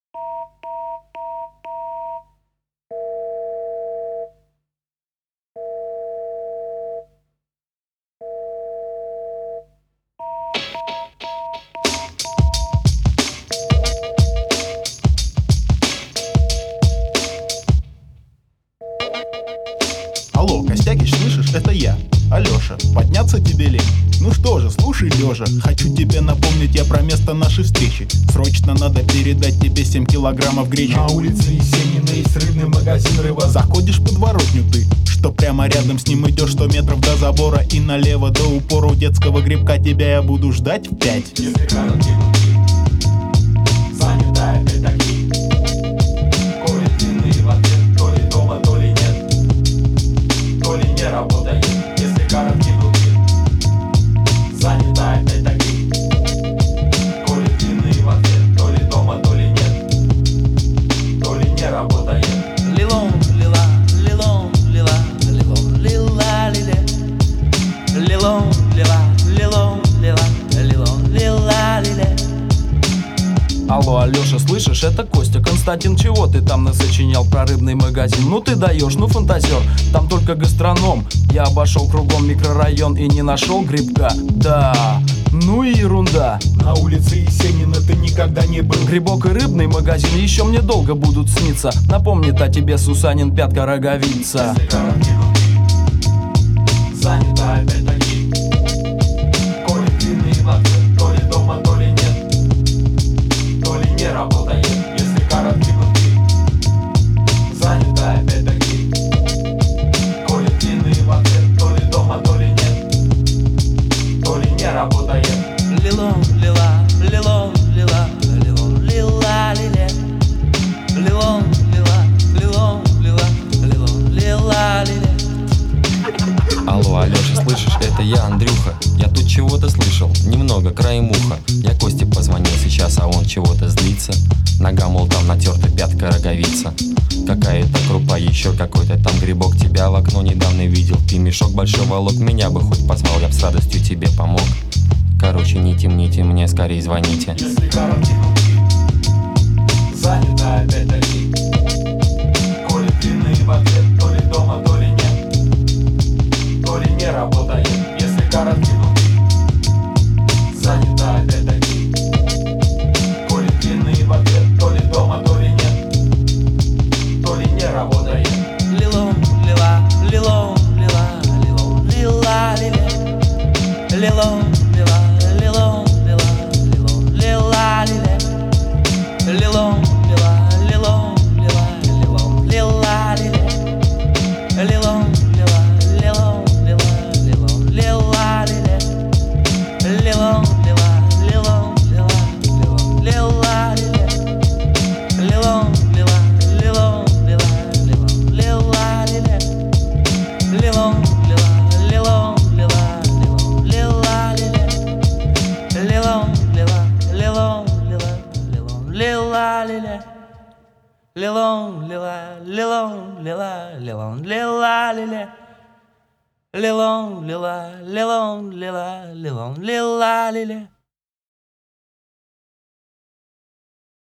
Алло, Костякич, слышишь, это я, Алёша. Подняться тебе лень? Ну что же, слушай лежа. Хочу тебе напомнить я про место нашей встречи. Срочно надо передать тебе 7 килограммов гречи. На улице Есенина есть рыбный магазин «Рыба». Заходишь в подворотню ты, что прямо рядом с ним идешь 100 метров до забора. И налево до упора у детского грибка тебя я буду ждать в 5. Если короткие пути, занято опять такие. Курит длинные в ответ, то ли дома, то ли нет, то ли не работает. Если короткие пути, занято опять такие. Курит длинные в ответ, то ли дома, то ли нет, то ли не работает. Лилон, лила, лилон, лила, лилон, лила, лиле. Лилон, лила, лилон, лила, лилон, лила, лиле. Алло, Алёша, слышишь, это Костя. Константин, чего ты там насочинял про рыбный магазин? Ну ты даешь, ну фантазер, там только гастроном. Я обошел кругом микрорайон и не нашел грибка. Да, ну и ерунда. На улице Есенина ты никогда не был. Грибок и рыбный магазин еще мне долго будут сниться. Напомнит о тебе Сусанин пятка роговица. Если короткие пути, занято опять такие. Курит длинные в ответ, то ли дома, то ли нет, то ли не работает. Если короткие пути, занято опять такие. Курит длинные в ответ, то ли дома, то ли нет, то ли не работает. Лилон, лила, лилон, лила, лилон, лила, лиле. Лилон, лила, лилон, лила, лилон, лила, лиле. Алло, Алёша, слышишь, это я, Андрюха. Я тут чего-то слышал, немного, краем уха. Я Косте позвонил сейчас, а он чего-то злится. Нога, мол, там натерта пятка роговица. Какая-то крупа, еще какой-то там грибок. Тебя в окно недавно видел, ты мешок большой волок. Меня бы хоть позвал, я б с радостью тебе помог. Короче, не темните мне, скорее звоните. Если короткие пути, занято опять такие. Курит длинные в ответ, то ли дома, то ли нет, то ли не работает. Если короткие пути, занято опять такие. Курит длинные в ответ, то ли дома, то ли нет, то ли не работает. Лилон, лила, лилон, лила, лилон, лила, лиле. Лилон, лила, лилон, лила, лилон, лила, лиле. Лилон, лила, лилон, лила, лилон, лила, лиле. Лилон, лила, лилон, лила, лилон, лила, лиле. Лилон, лила, лилон, лила, лилон, лила, лиле. Лилон, лила, лилон, лила, лилон, лила, лиле. Лилон, лила, лилон, лила, лилон, лила, лиле. Лилон, лила, лилон, лила, лилон, лила, лиле. Лилон, лила, лилон, лила, лилон, лила, лиле. Лилон, лила, лилон, лила, лилон, лила, лиле.